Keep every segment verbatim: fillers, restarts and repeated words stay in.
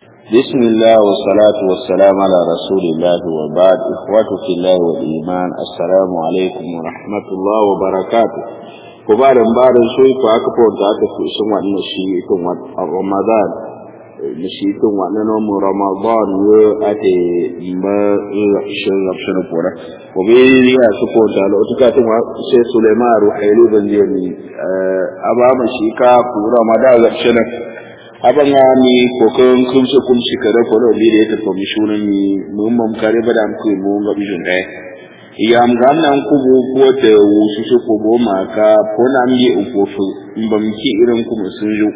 بسم الله والصلاة والسلام على رسول الله وبعد. إخوة في الله والإيمان، السلام عليكم ورحمة الله وبركاته. كبار مبار شوي فأكبر ذات في سمع نشيئكم رمضان نشيئكم وأنهم رمضان يأتي ما يشن ربشن فورا وبيلي أسفور تعالى أتكاتم سيد سليمان روحيلي بنجيني أبا مشيكا في رمضان ربشن abanga mi kokon kumse kumse kare ko do bire ta commission ni mum mum kare badam ko mu ga bijun dai yam gannan ku bo ko te wusu su ko bo maka pona mi o ko fu mbam ki irin ku sun jo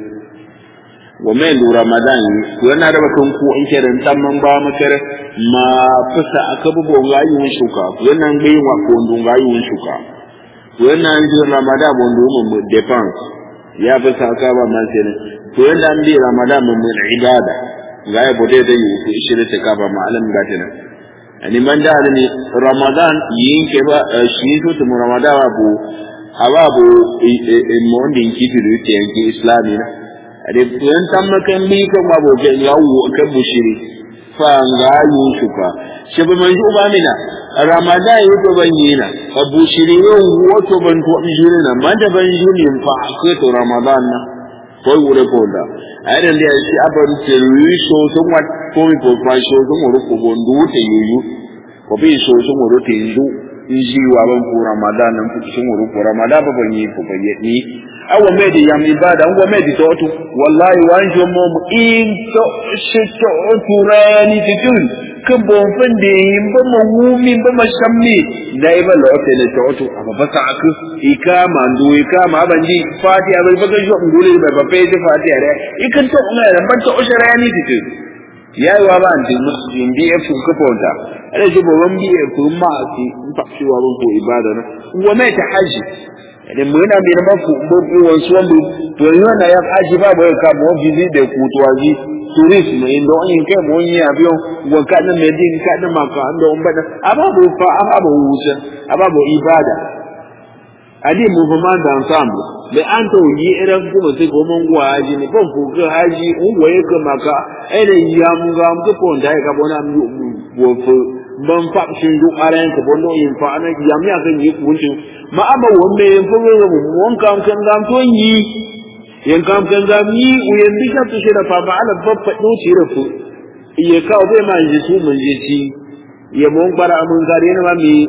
wa mai lu ramadan ko yana da bakon ku in kere tamman ba makare ma fusa aka bubo ga yun shuka ko yana ngai wa ko ndun ga yun shuka ko yana ngai ramadan bo ndun mu defense ya fusa aka ba man sai to yanda an bi ramadan mun ibada ga ya bude da yi ko ishirin ta kaba malam gatina ani man da ni ramadan yin ke ba shi to mu ramadan abu ababu mon din ki du te yanki islami na ade to yan tammakan bi kan babu ke yawo kan bushiri fa ga yu shuka shi ba man ju ba mina ramadan yi to ban yi na abu shiri yo wato ban to jiri na man da ban jiri fa ko to ramadan na ko wure ko da ayran da shi aban teru so so wat ko mi ko fa so so mo ko bondu te yuyu ko bi so so mo te ndu inji wa ban fu ramadan nan fu so mo ko ramadan ba ban yi ko ba yi awa me di yam ibada ngo me di to to wallahi wanjo mo in to shi to turani titun kan bon fande yin ba mo wumi ba ma shammi dai ba lo te ne to to amma ba sa aku ikama ndu ikama banji fatiha ba ba jo ngule ba ba pe de fatiha re ikan to na ran ban to usharani titun yayi wa ba anti muslim bi e fu ko ponta ale je bo wambi e fu ma ti fa shi wa ko ibada na wa me ta haji idan mun na bi na ku bo wasu wanda to yana ya haji ba ba ka mo visit da kutuwaji tourism indo in ke mo yi abiyo wa ka na medin ka na maka ando umbada ababu fa ababu wuce ababu ibada adi mu fa man da ensemble le anto yi iran kuma sai ko mun gwa haji ne ban ku ga haji un waye ka maka ene ya mu ga mu ko da ka bona mu wo fu ban fa shin du aran ka bono yin fa ana ya mi aka yi ku wuce ma aba wo me fu ga mu won kan kan ga to yi yan kam kan ga mi u yan bi ka tushe da fa ba ala babba do ci rafu iye ka o be ma ji su mun je ci ye mon bara mun gare ne ma mi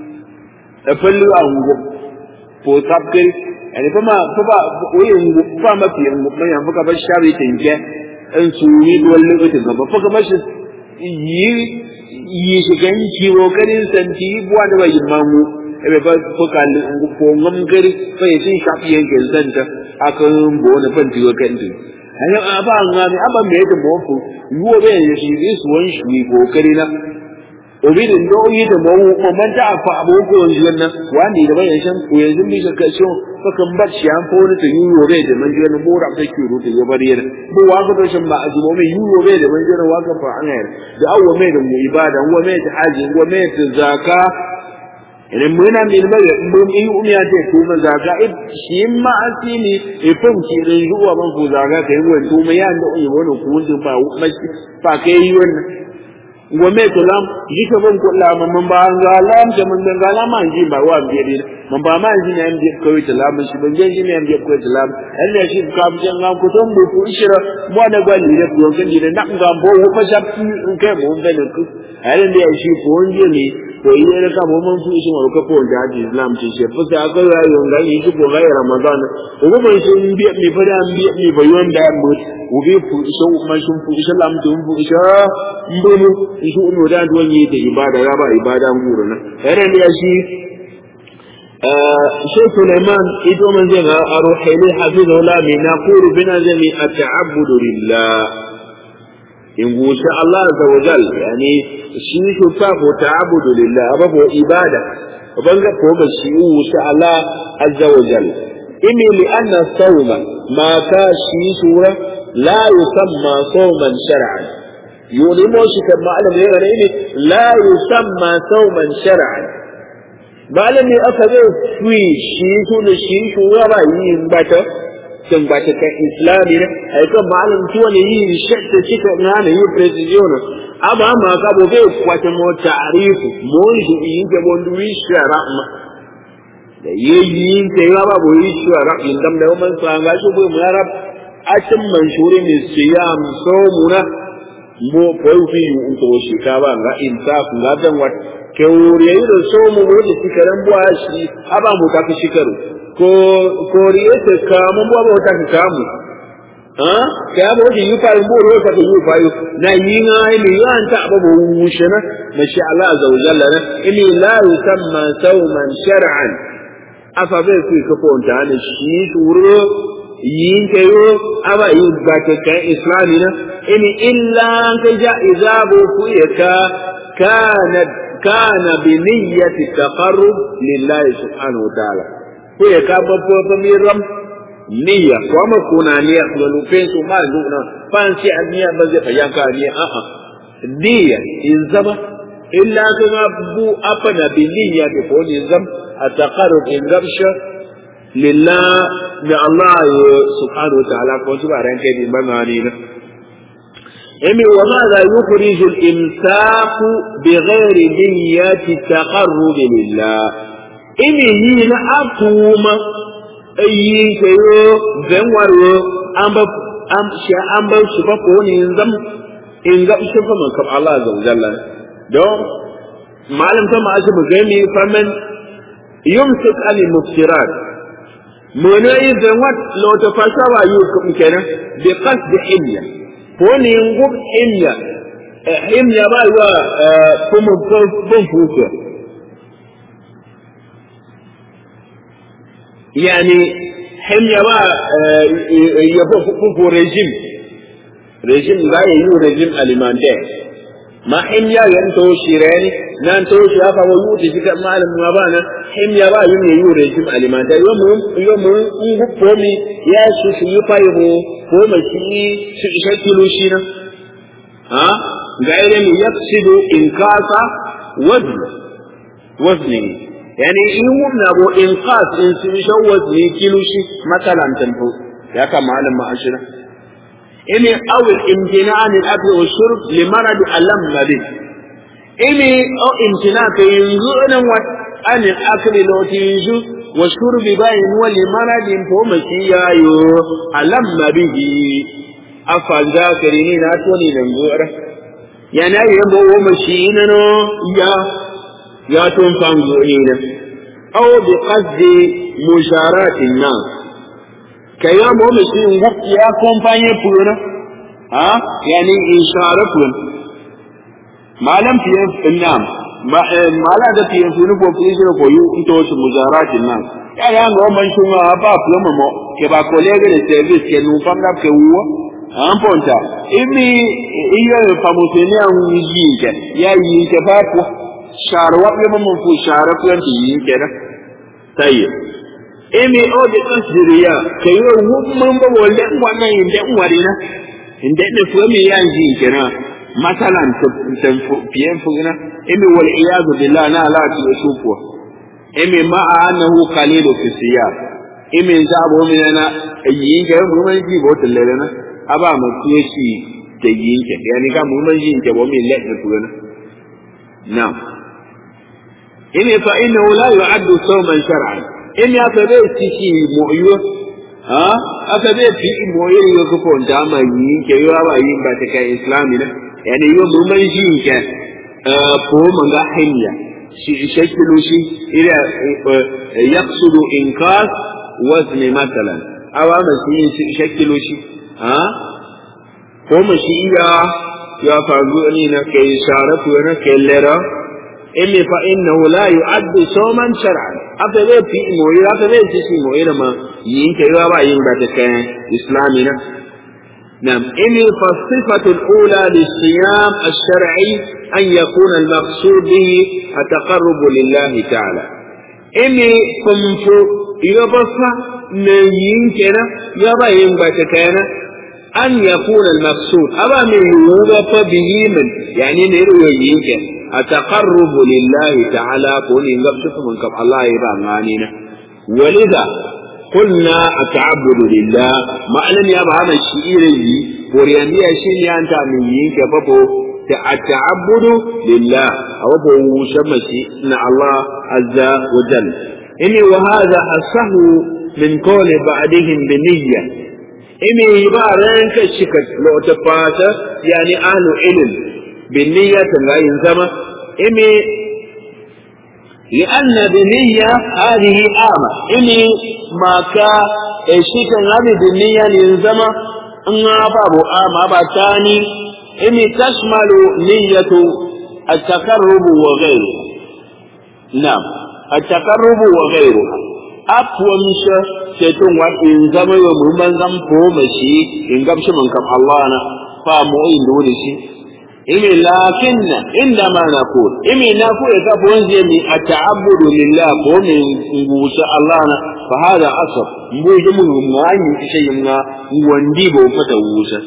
da fallu a ngo po tapkari ani fa ma fa ba o ye ngo fa ma fi ngo ma yan fa ba shari tinke an su ni walle ko tin ba fa ka ba shi yi yi shi gan ci ro karin santi buwa da bayin mamu ebe ba fa kan ngo ko ngam gari fa yi shi shafi yanke zanta akan bo na fanti wa kanti ayo aba ngami aba me da mo fu yuwo be shi this one shi ko kare na obidin do yi da mo ko man ta fa abo ko yanzu nan wani da bayan shan ko yanzu bi ka kaso fa kan bar shi an fa wani to yuwo be da man jiran mo ra take ru to bari yana ko wa ga shan ba azumo me yuwo be da man jiran wa ka fa an yar da awwa me da mu ibada wa me ta haji wa me ta zaka idan muna min ba mun yi umiya ce ko ma zaka shi ma asini e fam ki rin ruwa ban ku zaka kai wani to mai yan da yi wani ku wanda ba ba kai yi wannan gome to lam ji ka ban ko la man ba ga lam da man ga lam an ji ba wa bi bi man ba ma ji ne an bi ko ta lam shi ban ji ne an bi ko ta lam Allah shi ka bi jan ga ku ton ku ishira mu da gwali da ku kan ji da nan ga bo ko fa shafi in kai mu ga ne ku halin da shi ko wani ne to idan ka mu mun su shi mu ka ko da Islam ce shi fa sai aka rayu ga yi shi ko ga Ramadan ko ba shi in bi mi fa da bi mi ba yon da mu u bi fu shi ma shi fu shi lam to fu shi mbulu shi unu da duwan yi da ibada ya ba ibada nguru na ere ne shi Sheikh Sulaiman ido man zai ga aruhili hafizahullah min naqulu bina zami at-ta'abbud lillah in gusha Allah azza wa jal yani shi shufa ko ta'abudu lillah babu ibada banga ko ba shi gusha Allah azza wa jal inni li anna sawma ma ka shi sura la yusamma sawman shar'an yulimo shi kan ma'alam ne ga ne la yusamma sawman shar'an malami aka zai fi shi sura shi sura ba yin bata kan ba ta kan islami ne ai kan malam tuwa ne yi shakka cika ngana yi precision aba ma ka bo ke kwata mo ta'rifu mo yi ke bo ndu shara ma da yayi ke ya ba bo yi shara indam da man sa ga shi bo mu arab atin manshuri ne siyam so muna mo ko fi un to shi ka ba ga insaf ga dan wat ke wuri da so mu bo da shikaran bo shi aba mu ka shikaru ko ko riyete ka mu bo bo ta ka mu ha ya bo ji yufa mu ro ta yufa yu na yinga ni yan ta ba bo wushana masha Allah azza wa jalla na inni la yusamma sawman shar'an afa be ku ko ponta ne shi turo yin kayo aba yu ba ta kai islami na inni illa ka ja izabu ku yaka kana kana bi niyyati taqarrub lillahi subhanahu wa ta'ala ku yaka ba po miram niyya kuma kuna niyya kuma lupen su ma nuna fansi aniya ba zai fayanka niyya a'a niyya in zama illa kuma bu afana bi niyya ke ko ne zam ataqarrub in gamsha lillah ya Allah subhanahu wa ta'ala ko su baran kai bin bangani na imi wa ma la yukhrij al imsak bighairi niyyati taqarrub lillah imi hina akuma ayi kayo zanwaro amba am sha amba shi ba ko ne zam in ga shi fa man kab Allah azza wa jalla don malam ta ma'ashi bugami faman yumsik al mufsirat mona yi zanwat lo ta fasha ba yu kum kenan bi qasd himya ko ne ngub himya himya ba wa kuma bun fuka يعني حمية ما يفوق رجيم رجيم لا يو رجيم أليمانتين ما حمية ينتو شيراني نانتو شافا ويوتي في معلم ما بانا حمية ما يو يو رجيم أليمانتين يوم يوم يوم فومي يا شو شو يفايبو فوما شيء شو شكله شينا ها غير يقصد إنقاص وزن وزنه يعني يوم نبو إنقاذ إن سيشوز ميكيلوشي مثلا تنفو يا كما علم ما أشنا إني أو الامتناع عن الأكل والشرب لمرض ألم به إني أو امتناع كينزونا عن الأكل لو تنزو والشرب باين ولمرض فومشيا يو ألم به أفعل ذاكريني ناتوني نمزورة يعني يبو مشينا يا يا تنفعون أو بقصد مشارات الناس كيام هم يسيرون وقت يا كومباني بلونا ها يعني إشارتهم ما لم في النام ما ما لا ده في ينفعون بوفيزر بيو انتوش مشارات الناس يعني هم هم يشوفون أبا بلوما مو كبا كوليجا السيرفيس كنوفام ناب كهوا هم بونتا إمي إيه فموسيني هم يجيك يا يجيك بابو شاروا يوم من فو شاروا كلام تيجي كده طيب إمي أو بتنسيريا كيو هم من بقول لهم وانا يندم وارينا يندم نفهمي يعني كده مثلا تنفو بيان فوقنا إمي والعياذ بالله نا لا تشوفه إمي ما أنه قليل في السياق إمي زابو مننا يجي كده من يجي بوت لنا أبا ما تيجي تيجي يعني كم من يجي كده ومن لا نفهمنا نعم إن فإنه لا يعد صوما شرعا إن أفبئ تشي مؤيوه ها أفبئ في مؤيوه يكفون داما يين كيوا وين باتك إسلامنا يعني يوم من يجيك فهم عند حمية شكله شيء إلى يقصد إنقاذ وزن مثلا أو أما شكله شيء ها فهم شيء يا فاغونينا كي شارفونا كيلرا إني فإنه لا يعد صوما شرعا أفضل في موير أفضل في موير ما ينك يوابا ينبتك إسلامنا نعم إني فالصفة الأولى للصيام الشرعي أن يكون المقصود به التقرب لله تعالى إني فمفو يبصى نينكنا يوابا ينبتك أن يكون المقصود أبا من يوضف به من يعني نروي ينك التقرب لله تعالى كون ينقب شوف من كب الله يبقى معنينا ولذا قلنا التعبد لله معنى يا بها الشيء وريانيا شيء أنت من ينكففه التعبد لله أو هو شمسي إن الله عز وجل إني وهذا أصح من قول بعضهم بنية إني يبارك الشكل لو تفات يعني أهل علم بالنية لا ينزم إني لأن بنية هذه آمة إني ما كان الشكل هذه بالنية ينزم أن أبابه آمة أبتاني إني تشمل نية التقرب وغيره. نعم التقرب وغيره أقوى مشى تتون وإن زمن ومن زم فومشي إن قبش من كم الله أنا فاموين دونشي إني لكن عندما نقول إني نقول كفون زمي التعبد لله فوم وش الله أنا فهذا أصل موجم ما شيء ما ونديبه فتووشه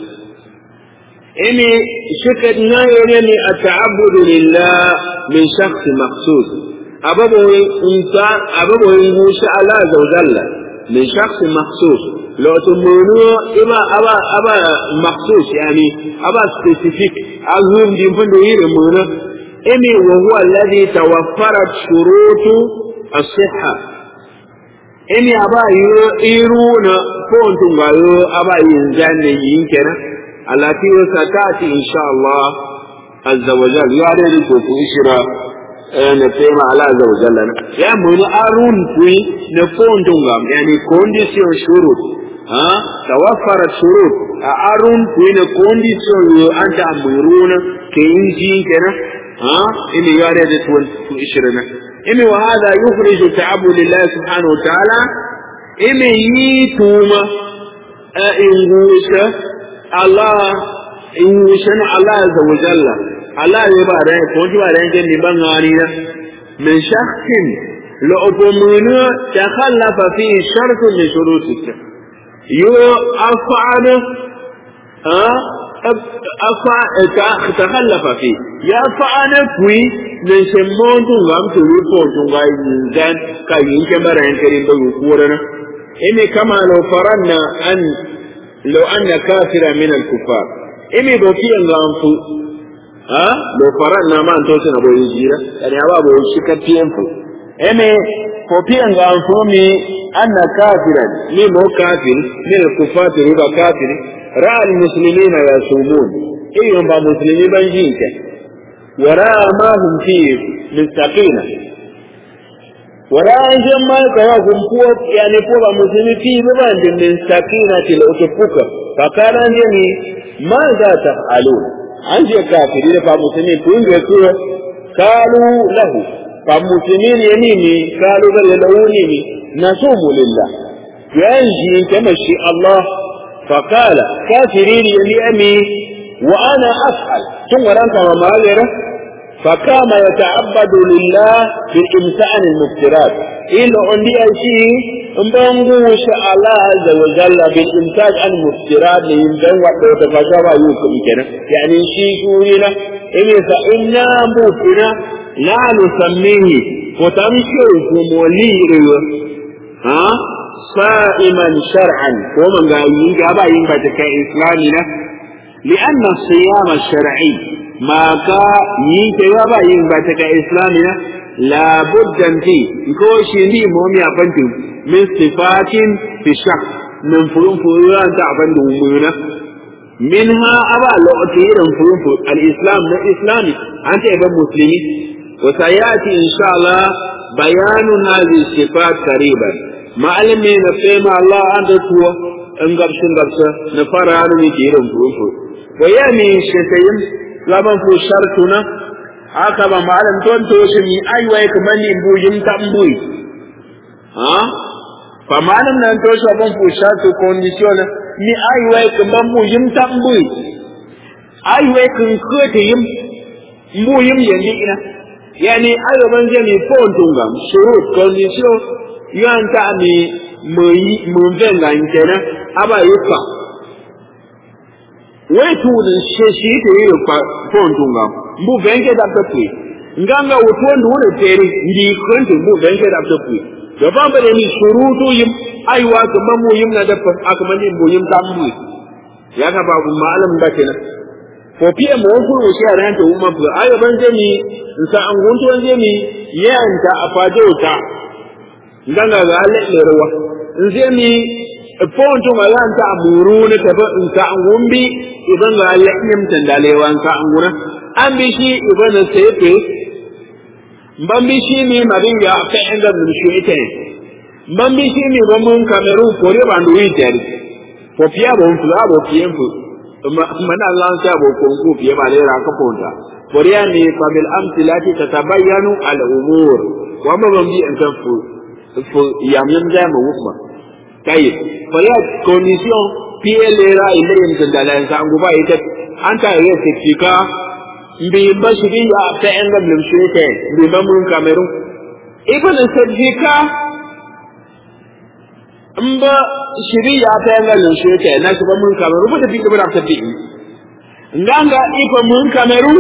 إني شكتنا يعني التعبد لله من شخص مخصوص أبوه إنسان أبوه إنسان الله عز وجل من شخص مخصوص لو تمنوا إما أبا أبا مخصوص يعني أبا specific أقول دين فندوير منا إني وهو الذي توفرت شروط الصحة إني أبا يرون فونتم غير أبا ينزل ينكر التي ستأتي إن شاء الله عز وجل يعني لكم إشراء نفهم على عز وجل يعني من أرون في نفون تنغم يعني كونديسيون شروط ها توفرت شروط أرون في نكونديسيون أنت أمرون كينجين كنا ها إني يعني لكم إشراء إني وهذا يخرج تعبد لله سبحانه وتعالى إني يتوما إنغوشة Allah in shan Allah azza wa jalla Allah ya ba da ko ji ba da yake ni ban gani na min shakhsin la ubumunu takhallafa fi shart min shurutik yu af'al ha afa takhallafa fi ya fa'al fi min shemon tun gam tu ko tun ga yin ka yin ke bara yan kare ba ku rana ime kama law faranna an لو أن كافرا من الكفار إمي بوكي أنغانفو ها لو فرقنا ما أنتوسنا أبو يجيرا يعني أبا أبو يشكا تينفو إمي بوكي أنغانفو مي أن كافرا مي مو كافر من الكفار ربا كافر رأى المسلمين يصومون إيهم با مسلمين بنجينك ورأى ما هم فيه من سكينة ورأى جمال كواكم فوق يعني فوق مسلمين فيه ببند من سكينة الأتفوك فقال أنجني ماذا تفعلون أنجي كافرين فمسلمين فين يكون قالوا له فمسلمين يميني قالوا بل لونيني نصوم لله ينجي كمشي الله فقال كافرين يميني وأنا أفعل ثم رأنك وما غيره فكما يتعبد لله بالإمتحان المفترات إلا عندي شيء مبنغوش الله عز وجل بالإمتحان المفترات ليمدن وقت تفجر يوكم كنا يعني شيء شورنا إذا فإنا موتنا لا نسميه وتمشي موليه ها صائما شرعا ومن قايين كابا ينبتك إسلامنا لأن الصيام الشرعي ما كا ينك يابا ينبتك إسلامنا لا بد فيه كوشي لي مومي أبنتم من صفات في الشخص من فرون فرون تعبنتم منا منها أبا لأتير فرون فرون الإسلام الإسلامي أنت أبا مسلمي وسيأتي إن شاء الله بيان هذه الصفات قريبا معلمي نفهم الله أنت توا انقبش انقبش نفرع نتير فرون فرون ويعني شتيم لمن في شرطنا عقب معلم تنتوشني أيوة كماني بوجم تنبوي ها فمعلم ننتوش لمن في شرط كونديسيون ni aiwai kamar mu yim tambui aiwai kun kote yim mu yim yanzu ina yani aiwa ban je ni fon tungam shurut condition yan ta mi mu mu venga intena aba yufa wai tu da she shi te yi fa fon tungam mu venga da ta pi nganga wuto ndu ne teri ndi kwente mu venga da ta pi da ba ba ni shurutu yim aiwa kuma mu yim na da aka mani mu yim tambu ya ga babu malam da kenan ko fiye mu ku shi a ran ta umma bu ayo ban je mi sa an gunto an je mi yanta a fajota nganga ga alle rawa nje mi fonto ma yanta amuru ne ta ba in sa an gumbi idan ga alle yim tandalewan ka an guna an bi shi idan sefe mbambi shi mi madin ya fa inda mun shi ite mbambi shi mi ba mun kameru ko re bandu ite ko fiya ba mun ba fiye mu mana Allah ta bo ko ko fiye ba le ra ka ponta boriya ne fa bil amsilati tatabayyanu al umur wa ma ban bi an kan fu fu yamyam da mu hukma kai boriya condition fiye le ra ile yin da la sa an guba ita an ta yi certifica mbi ba shi ya ta en ga mun shi ke mbi ba mun kameru ibn certifica mba shiriya ta yanga lushe ke na shi ba mun kameru ba da bi da ta bi nganga ifa mun kameru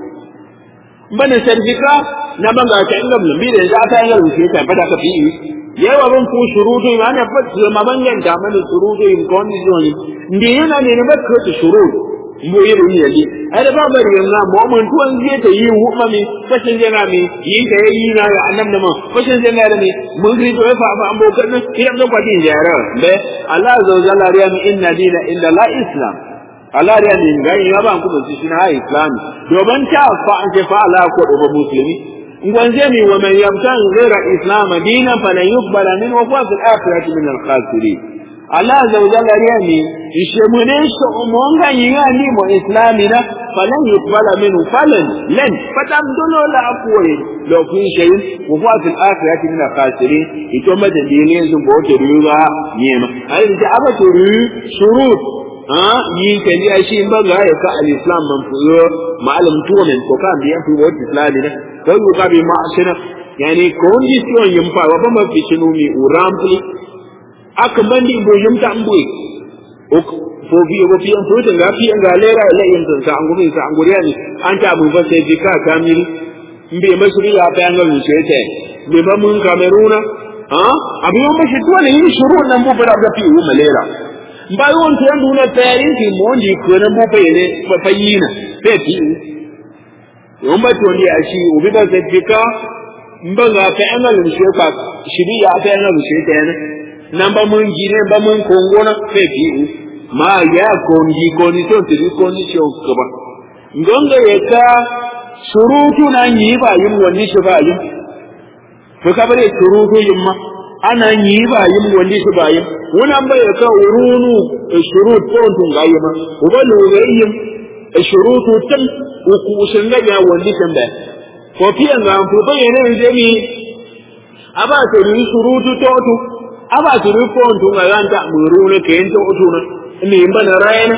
bana certifica na banga ta yanga mun bi da za ta yanga lushe ta ba da ka bi yawa ban ku shurudu ma na fa ma bangan da mana shurudu in condition ndi yana ne ne ba ka shurudu mu yi ruhi yaji ai da ba bari yana mu mun tuwan je ta yi hukma mi fashin jana mi yi da yi na ya annab da ma fashin jana da mi mun gri to fa fa ambo kan idan da kwatin jara be Allah azza wa jalla ya mi inna dina illa la islam Allah ya mi ga yi ba ku da shi na islam doban ta fa an ce fa Allah ko da musulmi ngwanje mi wa man yamtan ghayra islam dinan falan yuqbala min wa huwa fil akhirati min al khasirin Allah azza wa jalla ya mi ishemune so umonga yinga ni mo islamina falan yuqbala minhu falan lan fatam dolo la akwai lo kun shayin wa huwa fil akhirati min al-khasirin ito madalile yanzu bo to ruwa yema ai da aba to ru shurut ha yi ke ni shi ba ga ya ka al-islam man fuyo ma'alam tuwan ko kan biyan fi wa islamina ko yu ka bi ma'asina yani condition yin fa wa ba ma fi shinu mi urampli aka mandi bo yimta amboy ko biyo ko fiyan ko da lafiyan ga lera la yin sa an gumin sa an guriya ne an ta mu ba sai dika kamil mbe masuri ya bayan ga wuce ce me ba mun kameruna ha abiyo mashi to ne yin shuru nan bu ba da fi mu malera ba yon to yandu na tayin ki monji ko nan bu bayene fa fayina sai fi yon ba to ne a shi ubi ba sai dika mbanga ta an ga wuce ka shiriya ta an ga wuce ta ne nan ba mun gine ba mun kongona sai fi ma ya kongi condition ti condition ko ba ngonga yeka shurutu na yi ba yin wani shi ba yin to ka bare shurutu yin ma ana yi ba yin wani shi ba yin wannan bai ka urunu shurut ko tun ga yi ma ubalu yin shurutu tan ku shin ga ya wani kan da ko fiyan ga ku bayyana ne mi aba to ni shurutu to to aba to ni ko tun ga ran ta murune ke ento to na ni mbana rayana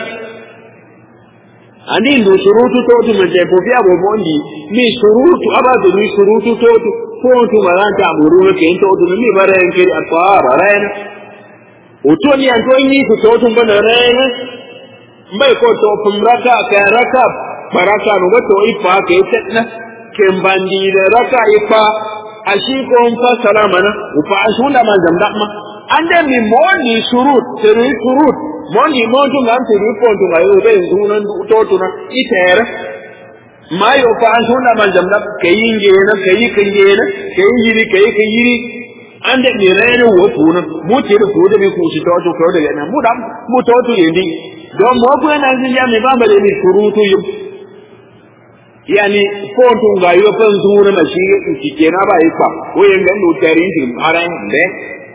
ani ndo shurutu totu mjepo vya bobondi mi shurutu abazo ni shurutu totu totu maranta bururu ke totu mi bare ngiri atwara rayana utoni antoni totu mbana rayana mbai ko to pumraka ka raka baraka no to ifa ke tetna ke mbandi raka ifa ashiko mfa salamana ufa ashunda manzamdama ande mi moni shurut seri shurut moni montu ngamti ripontu ngayo be nduna totuna itera mayo fa ashunda manjamda kayingena kayikayena kayiri kayikayiri ande ni rene wo puna muti ru fude bi kuci toto ko de na mudam mu toto yendi do mo ko na nziya mi bamba le ni shurutu yu yani pontu ngayo fa nduna mashi ikikena ba ifa wo yenga no tarin din aran be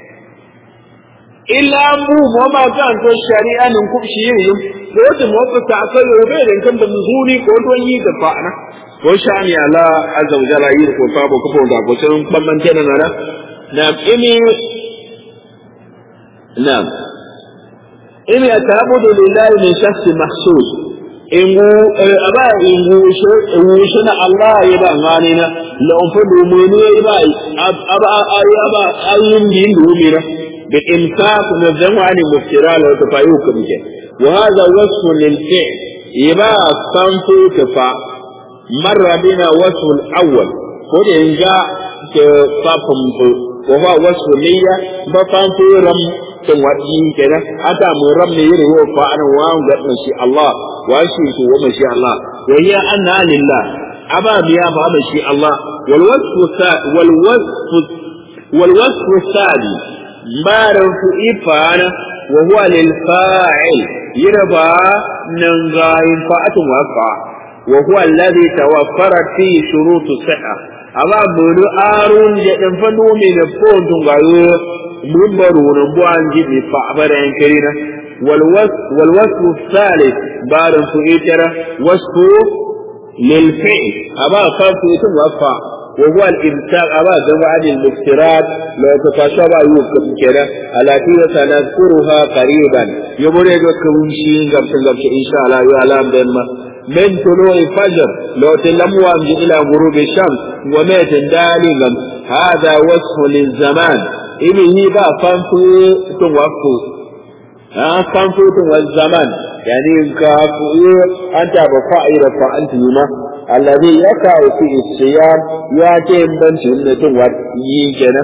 illa mu mo ma kan to shari'a nin ku shi yin ko da mo ka ta kai yobe da kan da zuni ko don yi da fa'ana ko shani ala azza wa jalla yi ko sabo ko ko da ko sun bambance da nara na imi na'am imi atabudu lillahi min shakhs mahsus ingu aba ingu shi ingu shi na Allah ya ba ngani na la umfu mu ne ba aba aba ayin din dumira بالإمساك نزم عن المفترال وتفايوك بك وهذا وصف للفعل يبا صنفو تفا مر بنا وصف الأول قد إن جاء تفاهم wa huwa wasfu niyya ba fan fi ram tun wadi kenan ata mu ram ne yiri wa fa an wa ga shi Allah wa shi to wa shi Allah wa hiya anna lillah aba biya fa ba shi Allah wal wasfu wal wasfu wal wasfu thani baran fu ifana wa huwa lil fa'il yirba nan ga fa'atun waqa wa huwa alladhi tawaffarat fi shurut as-sihha aba bulu arun je dan fando me da fondun gayo mun baro na buwan ji bi fa baran kirina wal was wal wasf thalith baran fu itara wasfu lil fi'l aba kafu tun waqa wa huwa al-imsak aba zawad al-muftirat la tatashaba yusuf kira alati sanadkuruha qariban yobore ga kunshi gabtin gabti insha Allah ya alam dan ma من طلوع الفجر لو تلموا إلى غروب الشمس ومات دالما هذا وصف للزمان إنه هي فانفو توقفو ها فانفو والزمان يعني كافو أنت بفائرة فأنت هنا الذي يقع في الصيام يأتي من سنة ويجنة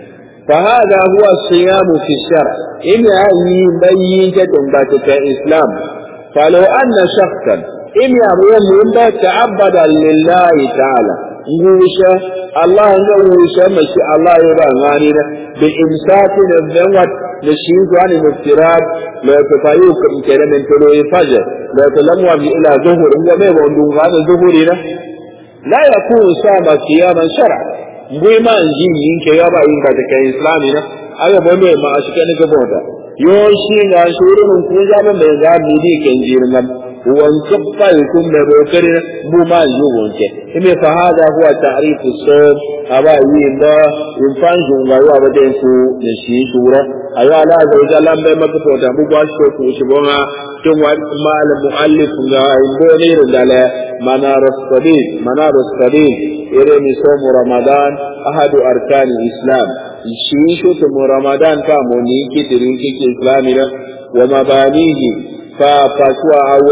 فهذا هو الصيام في الشرع إن هذه بينة باتك إسلام فلو أن شخصا إن يأمرون من تعبد لله تعالى نوشة الله نوشة مشي الله يبقى غانينا بالإمساك الذنوات نشيط عن المفترات لا تطيوك إنكنا من طلوع الفجر لا تلموا إلى ظهر إلا ما يبقون هذا ظهرنا لا يكون سام صياما شرعا بما نجي إنك يبقى إنك كإسلامنا أنا بمي ما أشكني كبوتا يوشي ناشورون كوزاما من ذا مدي كنجيرنا وانكبا يكون ببوكرنا بما يجوبونك إمي فهذا هو تعريف الصوم أبا يويندا ينفانجون غيوا بدينكو نشي شورا أيها الله عز وجل لم يمكتوتا مباشر كوشبونا ثم ما المؤلف ينبوني رجالا منار السبيل منار السبيل إرمي صوم رمضان أحد أركان الإسلام شيشو رمضان كامونيكي تريكي إسلامنا ومبانيه فاسوا أو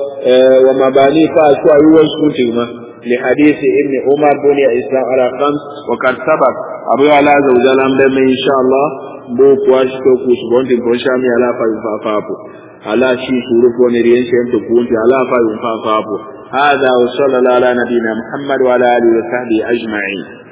ومباني فاسوا يوشكوتهما لحديث ابن عمر بني الإسلام على خمس وقد سبق أبو على زوجة لم إن شاء الله بوك واشكو كوشبون تنبوشامي على فايفافافو على شي شروف ونريان شيم تكون على فايفافافو هذا وصلى الله على نبينا محمد وعلى آله وصحبه أجمعين.